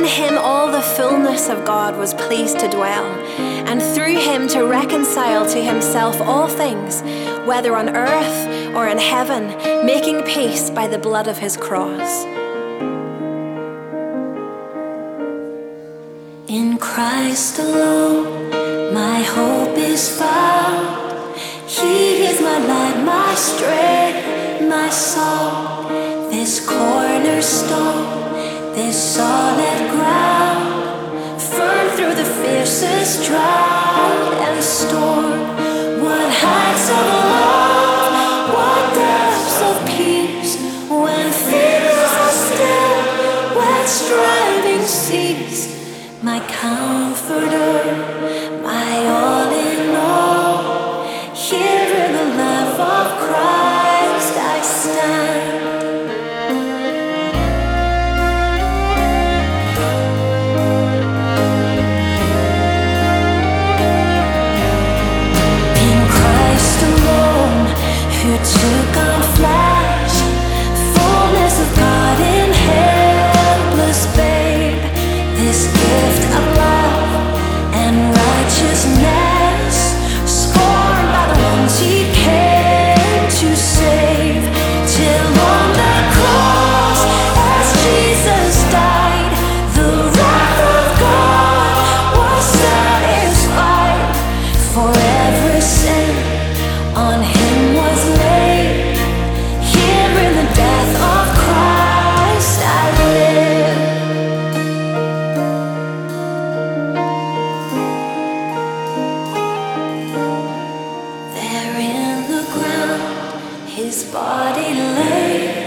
him all the fullness of God was pleased to dwell, and through him to reconcile to himself all things, whether on earth or in heaven, making peace by the blood of his cross. In Christ alone, my hope is found. He is my light, my strength, my song. This cornerstone, this solid ground, firm through the fiercest drought and storm. What heights of love, what depths of peace, when fears are still, when striving cease. My comforter, my all in all, here in the love of Christ I stand. In Christ alone, who took on flesh, fullness of God in helpless babe, this gift of love and righteousness, scorned by the ones he came to save, till on the cross, as Jesus died, the wrath of God was satisfied. For every sin on him was laid, here in the death of Christ I live. There in the ground his body lay,